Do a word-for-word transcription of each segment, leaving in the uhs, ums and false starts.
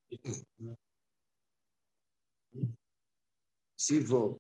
סיבו.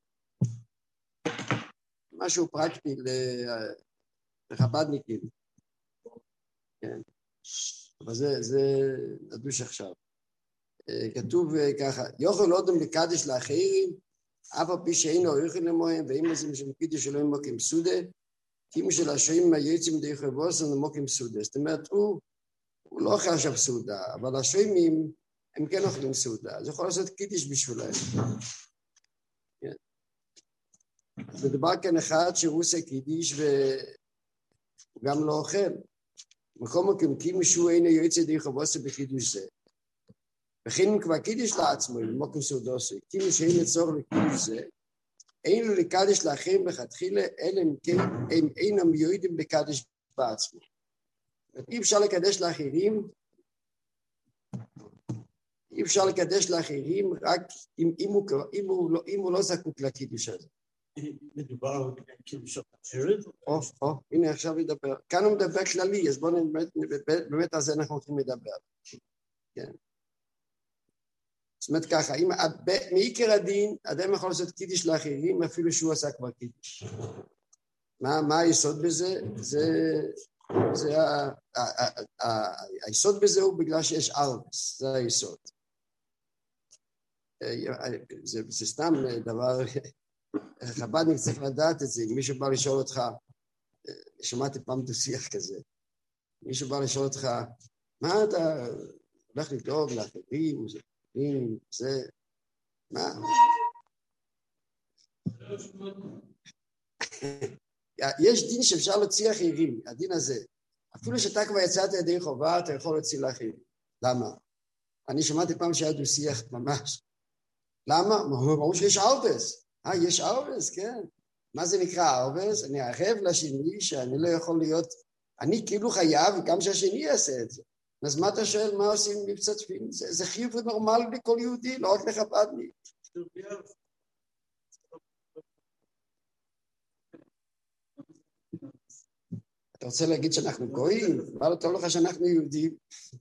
משהו פרקטי לחבדניקים. כן. אבל זה, זה נדוש עכשיו. כתוב ככה, יוכל אודם לקדש לאחרים, אף על פי שאינו יוכל למוהם, ואם זה משום קידוש שלא ימוקים סודה, כי אם של השועים היוצאים די חבוס, הם מוקים סודה. זאת אומרת, הוא, הוא לא אוכל עכשיו סעודה, אבל השועים הם כן אוכלים סעודה, אז יכול לעשות קידוש בשבילהם. כן. אז מדובר כאן אחד שהוא עושה קידוש והוא גם לא אוכל. מקום כי משהו אינו יוצא די חבוס בקידוש זה. וכן כבר קידוש לעצמו, מוקים סעודוסי, כי משאין לצורך לקידוש זה, אין לו לקדש לאחרים לכתחילה, אלא אם כן הם אינם מיועדים לקדש בעצמו. אי אפשר לקדש לאחרים, אי אפשר לקדש לאחרים רק אם, אם, הוא, אם, הוא, לא, אם הוא לא זקוק לקידוש הזה. מדובר על קידוש אחרת? או, או, הנה עכשיו נדבר. כאן הוא מדבר כללי, אז בואו באמת, באמת על זה אנחנו הולכים לדבר. כן. זאת אומרת ככה, אם, מעיקר הדין, אדם יכול לעשות קידוש לאחרים, אפילו שהוא עשה כבר קידוש. מה, מה היסוד בזה? זה, זה, ה, ה, ה, ה, היסוד בזה הוא בגלל שיש ארבס, זה היסוד. זה, זה סתם דבר, חב"דניק צריך לדעת את זה, אם מישהו בא לשאול אותך, שמעתי פעם דו-שיח כזה, מישהו בא לשאול אותך, מה אתה הולך לדאוג לאחרים, זה, זה, מה? יש דין שאפשר להוציא אחרים, הדין הזה. אפילו שאתה כבר יצאת ידי חובה, אתה יכול להוציא לאחרים. למה? אני שמעתי פעם שהיה דו-שיח ממש. למה? ברור שיש ארבס. אה, יש ארבס, כן. מה זה נקרא ארבס? אני ערב לשני שאני לא יכול להיות, אני כאילו חייב, גם שהשני יעשה את זה. אז מה אתה שואל, מה עושים מבצעים? זה, זה חיוב נורמלי לכל יהודי, לא רק לחב"דניק. אתה רוצה להגיד שאנחנו גויים? מה לא טוב לך שאנחנו יהודים?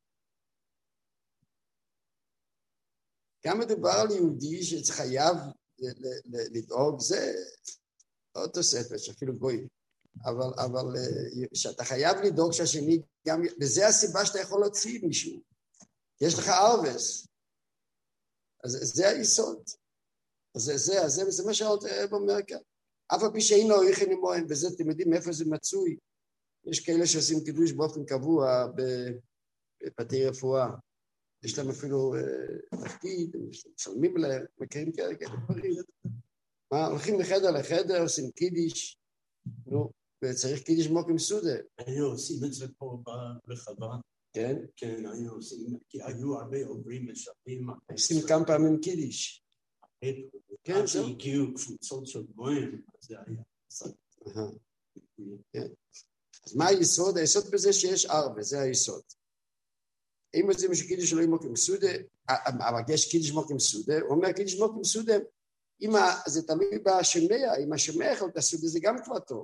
גם מדובר על יהודי שחייב לדאוג, זה לא תוספת, שאפילו גויים. אבל, אבל שאתה חייב לדאוג שהשני גם, וזה הסיבה שאתה יכול להוציא מישהו. יש לך ארבס. אז זה היסוד. אז זה, זה, זה, זה מה שעוד אומר כאן. אף על פי שאינו הויכן עמוהם, וזה אתם יודעים מאיפה זה מצוי. יש כאלה שעושים קידוש באופן קבוע בבתי רפואה. יש להם אפילו תפקיד, משלמים להם, מכירים כאלה כאלה דברים. מה, הולכים מחדר לחדר, עושים קידיש, נו, וצריך קידיש מוקים סודה. היו עושים את זה פה בחב"ד. כן? כן, היו עושים, כי היו הרבה עוברים משלמים. עושים כמה פעמים קידיש. כן, זה הגיעו קבוצות של גויים, זה היה. כן. אז מה היסוד? היסוד בזה שיש ארבע, זה היסוד. אם רוצים שקידיש לא ימוקים סודה, אבל יש קידיש מוקים סודה, הוא אומר קידיש מוקים סודה, זה תלוי בשמע, אם השמע יכול לעשות את זה גם כבר טוב.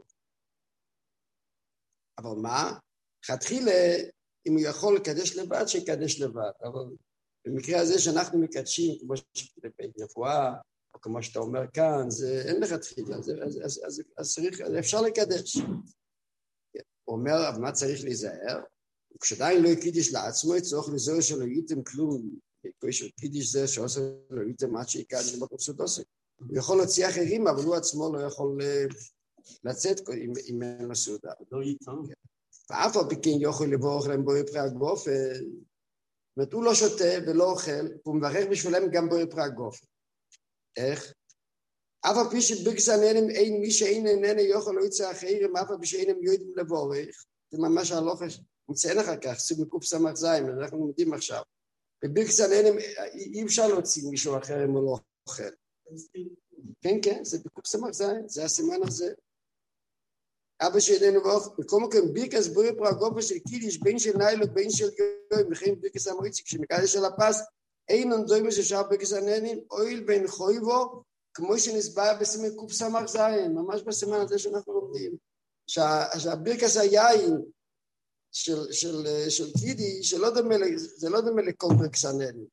אבל מה? חתחילה, אם הוא יכול לקדש לבד, שיקדש לבד. אבל במקרה הזה שאנחנו מקדשים, כמו שבבית רפואה, או כמו שאתה אומר כאן, זה אין לך תחילה, אז, אז, אז, אז, אז צריך, אז אפשר לקדש. הוא אומר, אבל מה צריך להיזהר? כשעדיין לא קידיש לעצמו, צורך לזור שלא ייתם כלום, כל של קידיש זה שעושה לא ייתם עד שיקדש לבקום סודוסי. הוא יכול להוציא אחרים, אבל הוא עצמו לא יכול לצאת אם אין לו סעודה. לא ייתם. ואף על פי כן יכול לבוא להם בורא פרי הגוף, זאת אומרת, הוא לא שותה ולא אוכל, והוא מברך בשבילם גם בורא פרי הגוף. איך? אף על פי שבגזננים אין מי שאין איננה יכול לא יצא אחרים, אף על פי שאינם יודעים לבורך, זה ממש הלוחש, מציין אחר כך, סוג מקוף סמך זיים, אנחנו לומדים עכשיו. בבגזננים אי אפשר להוציא מישהו אחר אם הוא לא אוכל. כן, כן, זה בקוף סמך זיים, זה הסימן הזה. אבא שאיננו ואוך, בכל מקום בירקס בורא פרי הגוף של קידיש, בין של ניילו, בין של יום, וכן בירקס המריצי, כשמקדש של הפס, אין אנדוימה ששאר בגזננים, אויל בין חויבו, כמו שנסבר בסימן קוף סמך זין, ממש בסימן הזה שאנחנו לומדים, שהבירקס היין של, של, של קידי, שלא דומה, זה לא דומה לכל בגזננים,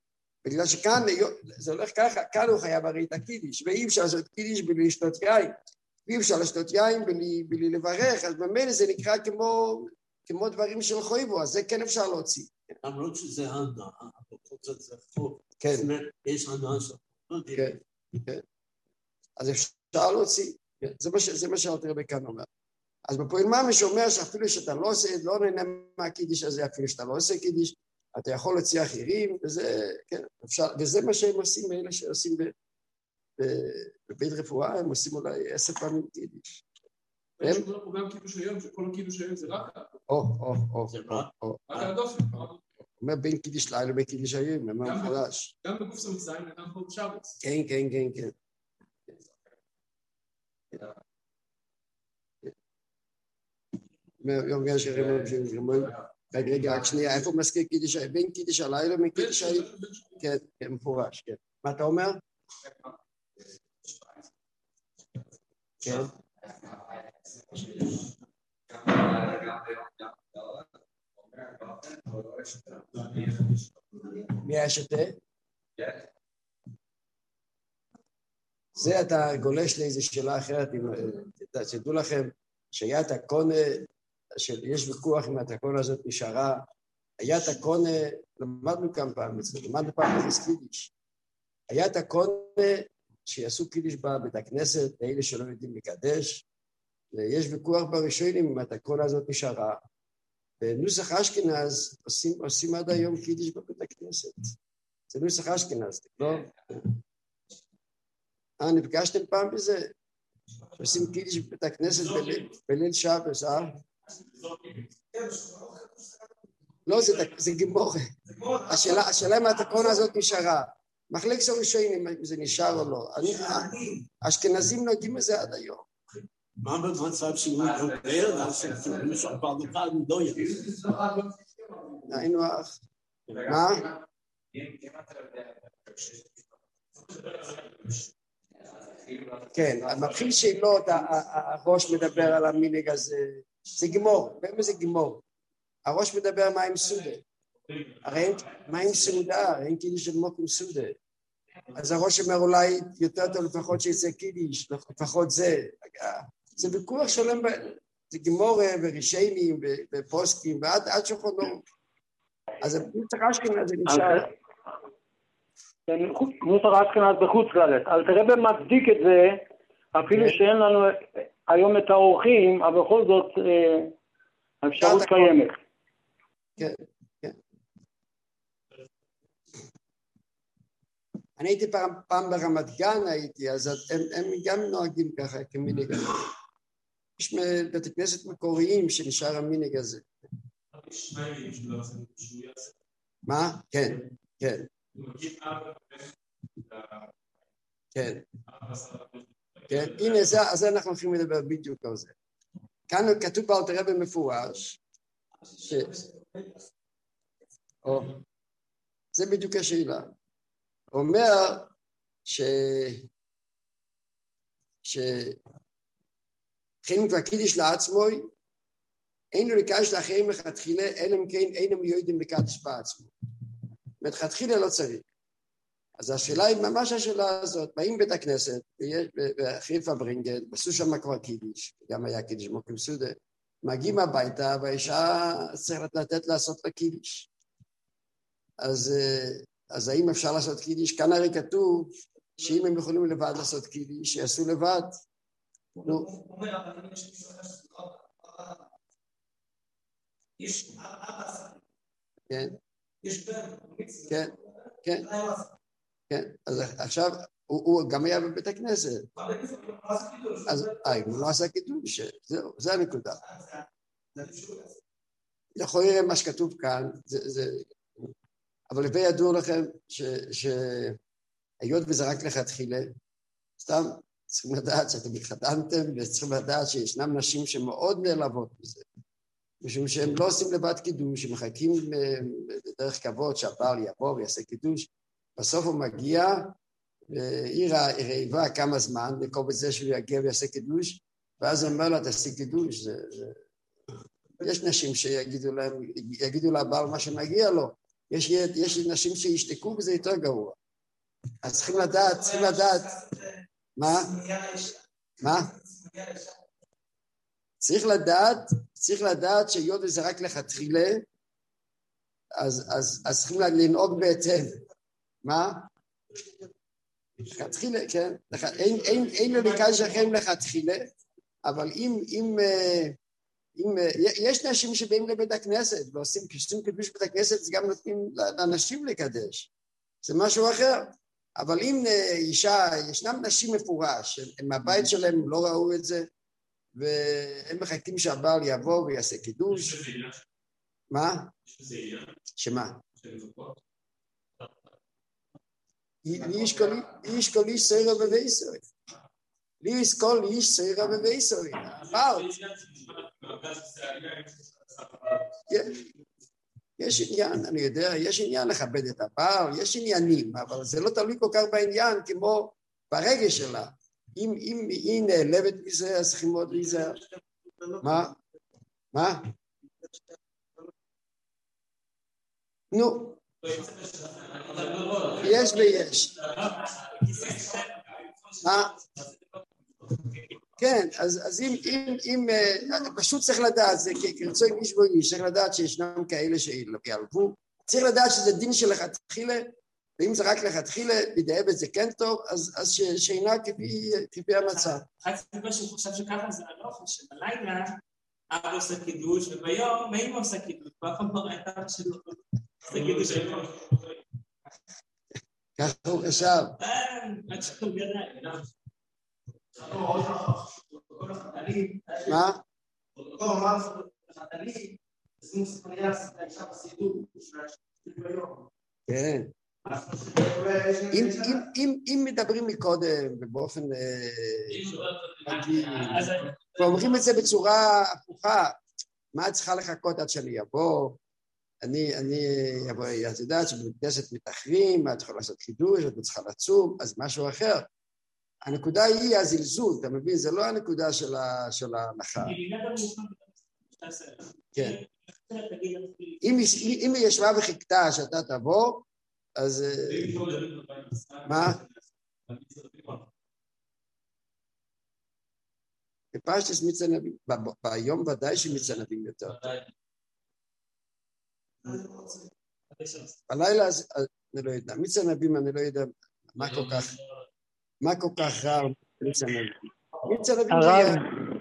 בגלל שכאן זה הולך ככה, כאן הוא חייב הרי את הקידיש, ואי אפשר לעשות קידיש בלי לשתות יין, ואי אפשר לשתות יין בלי, בלי לברך, אז במילא זה נקרא כמו, כמו דברים של חויבו, אז זה כן אפשר להוציא. למרות שזה הנאה, אבל כל זאת זה חוב. כן. זאת אומרת, יש הנאה של חוב. כן, כן. אז אפשר להוציא, זה מה, זה מה שאלתר רבי כאן אומר. אז בפועל ממש אומר שאפילו שאתה לא עושה, לא נהנה מהקידיש הזה, אפילו שאתה לא עושה קידיש, אתה יכול להוציא אחרים, וזה, כן, אפשר, וזה מה שהם עושים, אלה שעושים ב, ב, בבית רפואה, הם עושים אולי עשר פעמים קידיש. יש לנו גם קידוש היום, שכל הקידוש היום זה רק... או, או, או, או. רק על הדופן. אומר בין קידיש לילה ובין קידיש היום, אומר מפורש. גם בגוף סמסיים, וגם פה בשבץ. כן, כן, כן, כן. יום גן שרים מבשירים, רגע, רגע, רק שנייה, איפה מזכיר קידיש היום? בין קידיש הלילה ובין קידיש היום? כן, כן, מפורש, כן. מה אתה אומר? כן. מי היה שותה? זה אתה גולש לאיזו שאלה אחרת, תדעו לכם שהיה את הקונה, יש ויכוח אם התקונה הזאת נשארה, היה את הקונה, למדנו כמה פעם את זה, למדנו פעם את קידיש, היה את הקונה שיעשו קידיש בבית הכנסת, לאלה שלא יודעים לקדש, ויש ויכוח בראשונים אם התקונה הזאת נשארה, בנוסח אשכנז עושים, עושים עד היום קידיש בבית הכנסת, זה נוסח אשכנז, לא? אה, נפגשתם פעם בזה? שעושים קידיש בבית הכנסת בליל שבס, אה? לא, זה גימור. השאלה אם התקונה הזאת נשארה. מחלקת הראשונים אם זה נשאר או לא. האשכנזים נוהגים בזה עד היום. מה במצב שהוא מדבר, למשל לבד לא יהיה. היינו אח. מה? כן, אז מתחיל שאלות, הראש מדבר על המנהג הזה, זה גימור, באמת זה גימור. הראש מדבר מה עם סודה, הרי מה עם סעודה, אין קידיש של מוק עם סודה. אז הראש אומר אולי יותר טוב לפחות שיצא קידיש, לפחות זה. זה ויכוח שלם, זה גימור ורישיינים ופוסקים, ועד שולחנו. אז נוסח אשכנז זה נשאר. נוסח אשכנז בחוץ לארץ. אל תראה במצדיק את זה, אפילו שאין לנו היום את האורחים, אבל בכל זאת האפשרות קיימת. כן, כן. אני הייתי פעם, פעם ברמת גן הייתי, אז הם, הם גם נוהגים ככה כמנהג הזה. יש בתי כנסת מקוריים שנשאר המנהג הזה. מה? כן, כן. כן. כן, הנה זה, אז אנחנו הולכים לדבר בדיוק על זה. כאן כתוב באלתר רבי במפורש, ש... או, זה בדיוק השאלה. הוא אומר ש... ש... חיים כבר קידיש לעצמוי, אינו לקדש לאחרים מלכתחילה, אלא אם כן אינם יודעים לקדש בעצמו. מלכתחילה לא צריך. אז השאלה היא ממש השאלה הזאת, באים בית הכנסת, בחיפה ברינגן, עשו שם כבר קידיש, גם היה קידיש מוקים סודה, מגיעים הביתה והאישה צריך לתת לעשות לה קידיש. אז, אז האם אפשר לעשות קידיש? כאן הרי כתוב שאם הם יכולים לבד לעשות קידיש, שיעשו לבד. נו. כן. כן. כן. כן. אז עכשיו הוא גם היה בבית הכנסת. אז הוא לא עשה קידוש, זהו, זה הנקודה. יכול לראות מה שכתוב כאן, אבל לפי ידוע לכם שהיות וזה רק לכתחילה, סתם צריכים לדעת שאתם התחתנתם, וצריכים לדעת שישנם נשים שמאוד נעלבות בזה, משום שהם לא עושים לבד קידוש, הם מחכים בדרך כבוד שהבעל יבוא ויעשה קידוש, בסוף הוא מגיע, והיא רעיבה כמה זמן, לקוב את זה שהוא יגיע ויעשה קידוש, ואז הוא אומר לה, תעשי קידוש. זה, זה... יש נשים שיגידו להם, יגידו לבעל מה שמגיע לו, יש, יש נשים שישתקו וזה יותר גרוע. אז צריכים לדעת, צריכים לדעת. מה? מה? צריך לדעת, צריך לדעת שהיות וזה רק לכתחילה, אז, אז, אז צריכים לנהוג בהתאם. מה? לכתחילה, כן. אין, אין, אין למקדש אחרים לכתחילה, אבל אם, אם, אם, יש נשים שבאים לבית הכנסת, ועושים, כשעושים קידוש בית הכנסת, אז גם נותנים לאנשים לקדש. זה משהו אחר. אבל אם אישה, ישנם נשים מפורש, הם מהבית שלהם לא ראו את זה, והם מחכים שהבעל יבוא ויעשה קידוש. מה? שמה? לי יש כל איש סעירה בבייסורי. לי יש כל איש סעירה בבייסורי. הבעל. יש עניין, אני יודע, יש עניין לכבד את הבעל, יש עניינים, אבל זה לא תלוי כל כך בעניין כמו ברגש שלה. אם, אם היא נעלבת מזה, אז צריכים מאוד להיזהר. מה? מה? נו. יש ויש. מה? כן, אז, אז אם, אם, אם, פשוט צריך לדעת, זה כרצוי איש בו איש, צריך לדעת שישנם כאלה שיעלבו, צריך לדעת שזה דין של לכתחילה, ואם זה רק לכתחילה, בדיעבד זה כן טוב, אז, אז שינה כפי, כפי המצב. רק סיבה שהוא חושב שככה זה לא חושב, בלילה, אבא עושה קידוש, וביום, מאמא עושה קידוש, ואף אחד לא ראיתה שלא עושה קידוש היום. ככה הוא חשב. עד שכל גדל. מה? כן. אם מדברים מקודם ובאופן ואומרים את זה בצורה הפוכה, מה את צריכה לחכות עד שאני אבוא? אני, אני, את יודעת שבכנסת מתאחרים, את יכולה לעשות חידוש, את צריכה לצום, אז משהו אחר. הנקודה היא הזלזול, אתה מבין? זה לא הנקודה של ההלכה. כן. אם היא ישבה וחיכתה שאתה תבוא, אז... מה? בפשטס מצנבים, ביום ודאי שמצנבים יותר. בלילה, אני לא יודע, מצנבים אני לא יודע מה כל כך... מה כל כך רע מצנבים? מצנבים... הרב,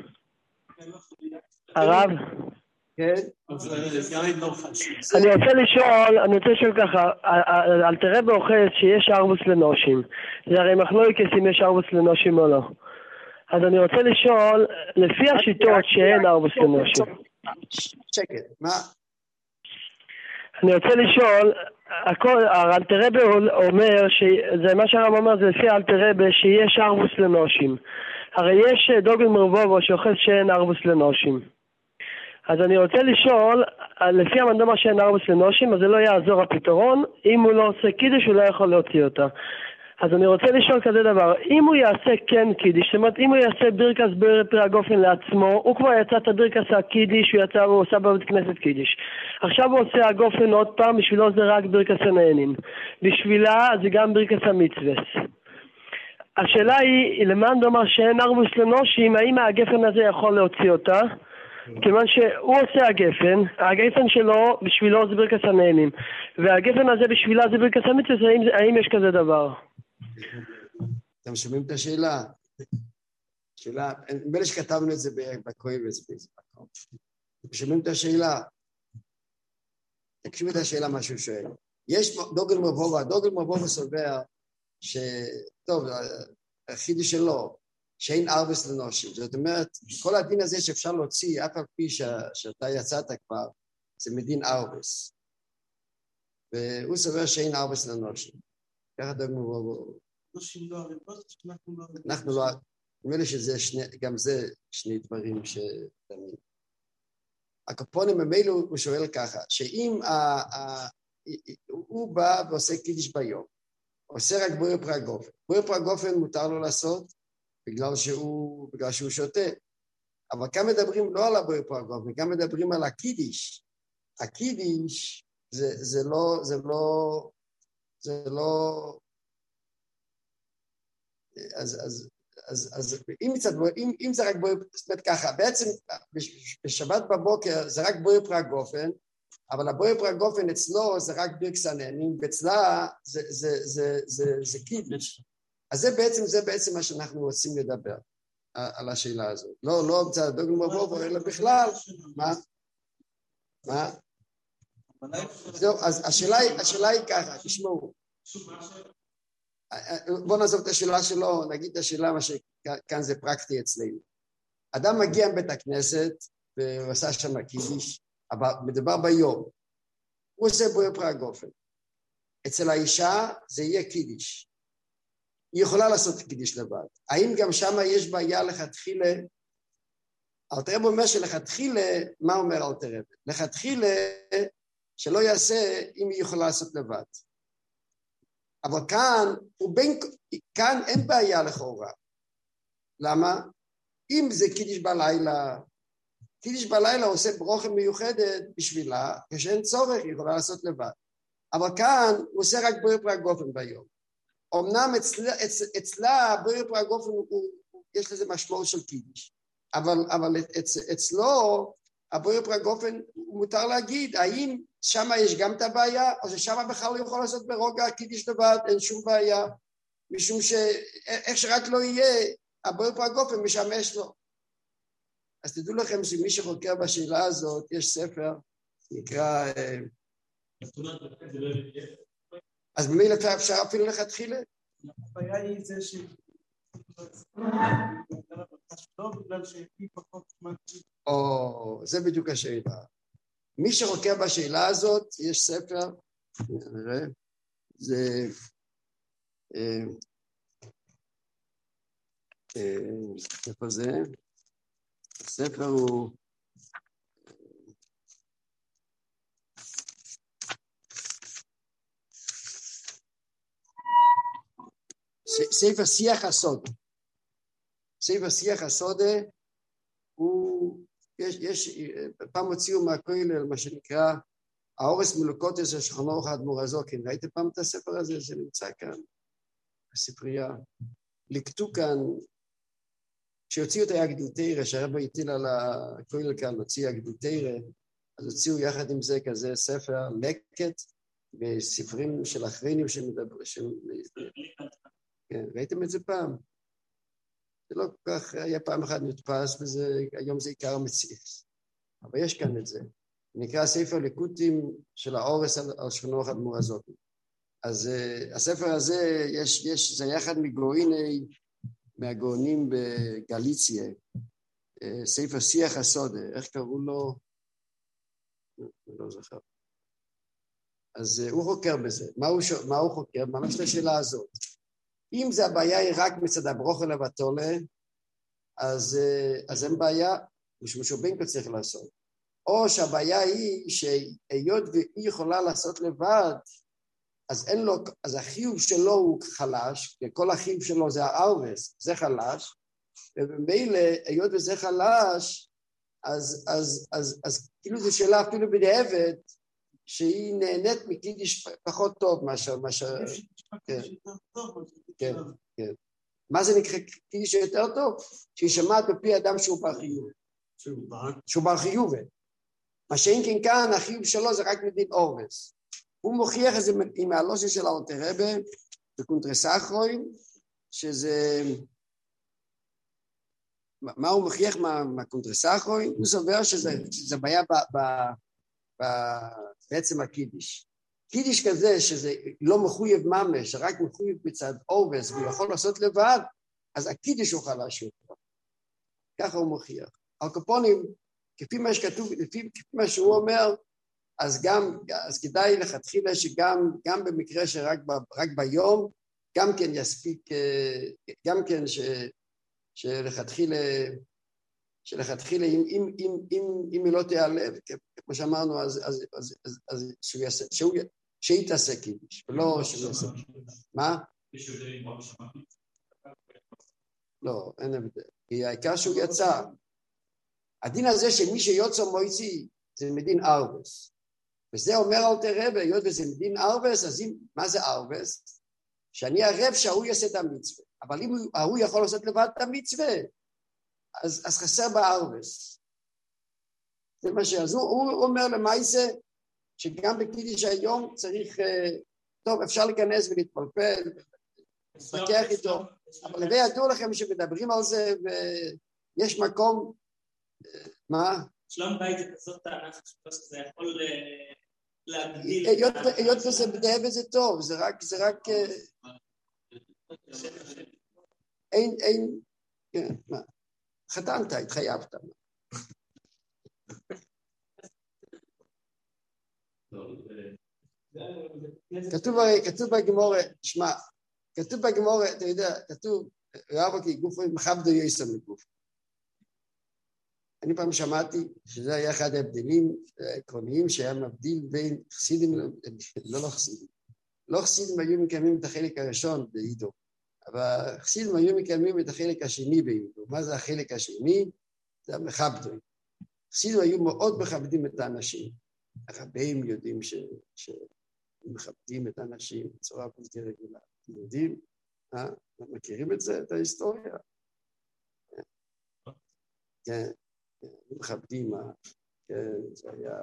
הרב, כן? אני רוצה לשאול, אני רוצה לשאול ככה, אל תראה באוחז שיש ארבוס לנושים, זה הרי מחלוקת אם יש ארבוס לנושים או לא. אז אני רוצה לשאול, לפי השיטות שאין ארבוס לנושים. שקט, מה? אני רוצה לשאול, האלתרבה אומר, זה מה שהרב אומר, זה לפי האלתרבה שיש ארבוס לנושים. הרי יש דוגל מרבובו שאוחז שאין ארבוס לנושים. אז אני רוצה לשאול, לפי המנדומה שאין ארבוס לנושים, אז זה לא יעזור הפתרון, אם הוא לא עושה קידוש הוא לא יכול להוציא אותה. אז אני רוצה לשאול כזה דבר, אם הוא יעשה כן קידיש, זאת אומרת, אם הוא יעשה ברכס בפרי הגופן לעצמו, הוא כבר יצא את הברכס הקידיש, הוא יצא והוא עושה בבית כנסת קידיש. עכשיו הוא עושה הגופן עוד פעם, בשבילו זה רק ברכס הנהנים. בשבילה זה גם ברכס המצווס. השאלה היא, למען דומר שאין ארבוס לנושים, האם הגפן הזה יכול להוציא אותה? כיוון שהוא עושה הגפן, הגפן שלו בשבילו זה ברכס הנהנים, והגפן הזה בשבילה זה ברכס המצווס, האם, האם יש כזה דבר? אתם שומעים את השאלה? שאלה, נדמה לי שכתבנו את זה בקויבס באיזה מקום. אתם שומעים את השאלה? תקשיבו את השאלה מה שהוא שואל. יש דוגל מבובה, דוגל מבובה סובר שטוב, החידוש שלו, שאין ארבס לנושים. זאת אומרת, כל הדין הזה שאפשר להוציא, אף על פי שאתה יצאת כבר, זה מדין ארבס. והוא סובר שאין ארבס לנושים. ככה דוגל מבובה. אנחנו לא, נראה לי שזה שני, גם זה שני דברים שדמים. הקופונים ממילא הוא שואל ככה, שאם הוא בא ועושה קידיש ביום, עושה רק בורא פרי הגופן, בורא פרי הגופן מותר לו לעשות בגלל שהוא, בגלל שהוא שותה, אבל כאן מדברים לא על הבורא פרי הגופן, כאן מדברים על הקידיש. הקידיש זה, זה לא, זה לא, זה לא, אז, אז, אז, אז אם, מצד, אם, אם זה רק בורא, זאת אומרת ככה, בעצם בשבת בבוקר זה רק בורא פרגופן, אבל הבורא פרגופן אצלו זה רק ברקסננים, ואצלה זה, זה, זה, זה, זה קידוש. אז זה בעצם, זה בעצם מה שאנחנו רוצים לדבר על השאלה הזאת. לא, לא מצד דוגל מרבוב, אלא בכלל, מה? מה? זהו, אז השאלה היא, השאלה היא ככה, תשמעו. בוא נעזוב את השאלה שלו, נגיד את השאלה, מה שכאן זה פרקטי אצלנו. אדם מגיע מבית הכנסת, והוא עשה שם קידיש, אבל מדובר ביום. הוא עושה בורא פרגופן. אצל האישה זה יהיה קידיש. היא יכולה לעשות קידיש לבד. האם גם שם יש בעיה לכתחילה? אלתר רבי אומר שלכתחילה, מה אומר אלתר רבי? לכתחילה שלא יעשה אם היא יכולה לעשות לבד. אבל כאן, בין, כאן אין בעיה לכאורה. למה? אם זה קידיש בלילה, קידיש בלילה עושה ברוכה מיוחדת בשבילה, כשאין צורך היא יכולה לעשות לבד. אבל כאן הוא עושה רק בורא פרגופן ביום. אמנם אצלה, אצ, אצלה בורא פרגופן הוא, הוא, יש לזה משמעות של קידיש. אבל, אבל אצ, אצלו, הבורא פרגופן מותר להגיד, האם שם יש גם את הבעיה, או ששם בכלל הוא יכול לעשות ברוגע קידיש לבד, אין שום בעיה, משום שאיך שרק לא יהיה, הבורא פרגופן משמש לו. אז תדעו לכם שמי שחוקר בשאלה הזאת, יש ספר, נקרא, אז במילא אפשר אפילו לכתחילה? הבעיה היא זה ש... לא בגלל שהיא פחות... או, זה בדיוק השאלה. מי שחוקר בשאלה הזאת, יש ספר, נראה, זה... איפה זה? הספר הוא... ספר שיח הסודה. ספר שיח הסודה הוא, יש, יש, פעם הוציאו מהכולל מה שנקרא האורס מלוקוטס של חנוך האדמו"ר הזוקן. ראיתם פעם את הספר הזה? זה נמצא כאן, הספרייה. לקטו כאן, כשהוציאו את האגדותירה, שהרבא הטיל על הכולל כאן, הוציא האגדותירה, אז הוציאו יחד עם זה כזה ספר לקט, בספרים של אחרינים שמדבר, של... כן, ראיתם את זה פעם? זה לא כל כך, היה פעם אחת נתפס, והיום זה עיקר המציאות. אבל יש כאן את זה. נקרא ספר ליקוטים של האורס על, על שכנוך האדמו"ר הזוקן. אז uh, הספר הזה, יש, יש, זה יחד מגאוני, מהגאונים בגליציה, uh, ספר שיח הסודה, איך קראו לו? אני לא זוכר. אז uh, הוא חוקר בזה. מה הוא, מה הוא חוקר? ממש לשאלה הזאת. אם זה הבעיה היא רק מצד הברוכה לבטולה, אז, אז אין בעיה, משום שהוא בין כה צריך לעשות. או שהבעיה היא שהיות והיא יכולה לעשות לבד, אז אין לו, אז החיוב שלו הוא חלש, וכל החיוב שלו זה הארווס, זה חלש, ובמילא, היות וזה חלש, אז, אז, אז, אז כאילו זו שאלה אפילו בדיעבד, שהיא נהנית מקידיש פחות טוב מאשר, מאשר, כן, כן, כן. מה זה נקרא קידיש יותר טוב? שהיא שמעת בפי אדם שהוא בר חיוב. שהוא בר חיוב. מה שאין כן כאן, החיוב שלו זה רק מדין אורבס. הוא מוכיח את זה עם הלושן של אלתר רבי, בקונטרס אחרוין, שזה, מה הוא מוכיח מהקונטרס אחרוין? הוא סובר שזה בעיה ב... ב בעצם הקידיש. קידיש כזה שזה לא מחויב ממש, רק מחויב מצד אורבס, והוא יכול לעשות לבד, אז הקידיש הוא חלש יותר. ככה הוא מוכיח. על קופונים, כפי מה שכתוב, לפי מה שהוא אומר, אז גם, אז כדאי לכתחילה שגם, גם במקרה שרק ב, רק ביום, גם כן יספיק, גם כן ש, שלכתחילה, שלכתחילה, אם, אם, אם, אם, אם היא לא תיעלב, כמו שאמרנו, אז, אז, אז, אז, אז שהוא יעשה, שהוא, שהיא תעשה קידיש, ולא שהוא יעשה. מה? יש הבדל עם רבי שמעתי? לא, אין הבדל. כי העיקר שהוא יצא. הדין הזה שמי שיוצא מויצי, זה מדין ארבס. וזה אומר אלתר רבי, היות וזה מדין ארבס, אז אם, מה זה ארבס? שאני ערב שההוא יעשה את המצווה, אבל אם ההוא יכול לעשות לבד את המצווה, אז, אז חסר בארבס. זה מה שאז הוא, הוא אומר למעשה, שגם בקידיש היום צריך, טוב, אפשר להיכנס ולהתפלפל, להתווכח איתו, אבל זה ידעו לכם שמדברים על זה, ויש מקום, מה? שלום בית זה כזאת טענה חשובה שזה יכול להגדיל. היות וזה בדעה וזה טוב, זה רק, זה רק, אין, אין, כן, מה? חתנת, התחייבת. כתוב הרי, כתוב בגמורה, שמע, כתוב בגמורה, אתה יודע, כתוב, רבא כי גופו מחבדו יסם לגוף. אני פעם שמעתי שזה היה אחד ההבדלים העקרוניים שהיה מבדיל בין חסידים, לא לא חסידים, לא חסידים היו מקיימים את החלק הראשון בעידו, אבל חסידים היו מקיימים את החלק השני בעידו. מה זה החלק השני? זה המחבדו. חסידים היו מאוד מכבדים את האנשים. הרבים יודעים שמכבדים את האנשים בצורה בלתי רגילה. אתם יודעים? אה? מכירים את זה, את ההיסטוריה? כן, מכבדים, כן, זה היה...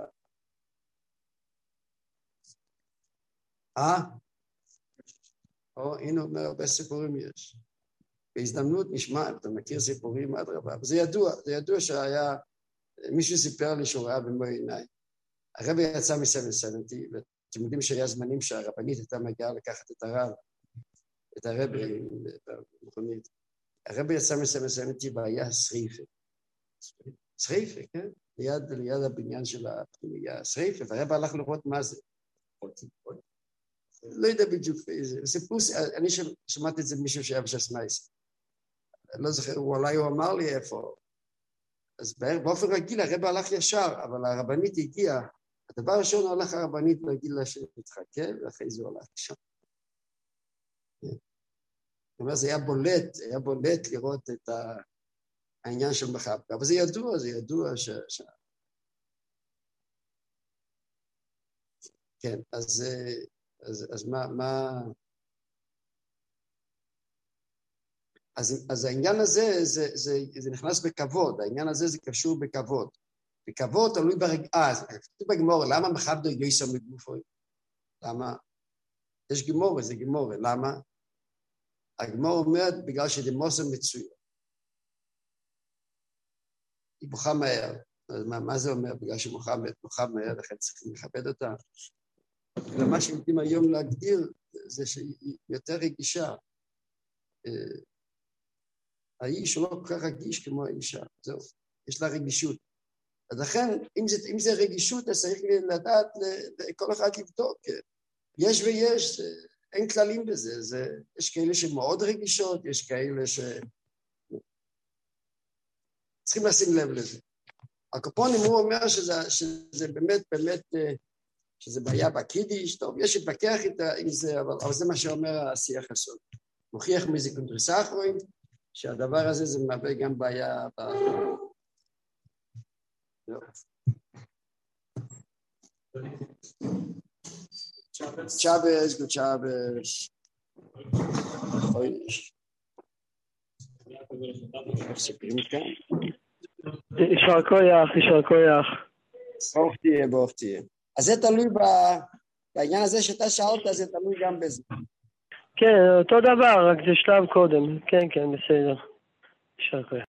אה? או, הנה אומר, הרבה סיפורים יש. בהזדמנות נשמע, אתה מכיר סיפורים עד רבה, אבל זה ידוע, זה ידוע שהיה, מישהו סיפר לי שהוא ראה במו עיניי. הרבי יצא מ-שבע שבעים, ואתם יודעים שהיה זמנים שהרבנית הייתה מגיעה לקחת את הרב, את הרבי במכונית. הרבי יצא מ-שבע שבעים והיה שריפה. שריפה, כן? ליד, ליד הבניין של הפנימיה, שריפה, והרבי הלך לראות מה זה. לא יודע בדיוק איזה, סיפוס, אני שמעתי את זה מישהו שהיה בשש מייס. לא זוכר, אולי הוא אמר לי איפה. אז באופן רגיל הרבי הלך ישר, אבל הרבנית הגיעה, הדבר הראשון הולך הרבנית להגיד לה שתתחכה, ואחרי זה הוא הולך שם. זאת אומרת, זה היה בולט, היה בולט לראות את העניין של מחבקה, אבל זה ידוע, זה ידוע ש... ש... כן, אז, אז, אז מה, מה... אז, אז העניין הזה, זה, זה, זה נכנס בכבוד, העניין הזה זה קשור בכבוד. בכבוד תלוי ברגעה, זה כתוב בגמורה, למה מחבדו יויסר מגופו? למה? יש גמורה, זה גמורה, למה? הגמורה אומרת, בגלל שדמוסר מצויה. היא בוכה מהר. מה, מה זה אומר? בגלל שמוחמד, בוכה מהר, לכן צריכים לכבד אותה. ומה שיודעים היום להגדיר, זה שהיא יותר רגישה. האיש הוא לא כל כך רגיש כמו האישה, זהו, יש לה רגישות. אז לכן, אם זה, אם זה רגישות, אז צריך לדעת, כל אחד לבדוק. יש ויש, אין כללים בזה, זה, יש כאלה שמאוד רגישות, יש כאלה ש... צריכים לשים לב לזה. הקופונים הוא אומר שזה, שזה באמת, באמת, שזה בעיה בקידיש, טוב, יש להתווכח עם זה, אבל, אבל זה מה שאומר השיח הסוד. מוכיח מזה קונטרסה אחרונים, שהדבר הזה זה מהווה גם בעיה ב... צ'אבס, גוד צ'אבס. יישר כוח, יישר כוח. ברוך תהיה, ברוך תהיה. אז זה תלוי בעניין הזה שאתה שאלת, זה תלוי גם בזה. כן, אותו דבר, רק זה שלב קודם. כן, כן, בסדר. יישר כוח.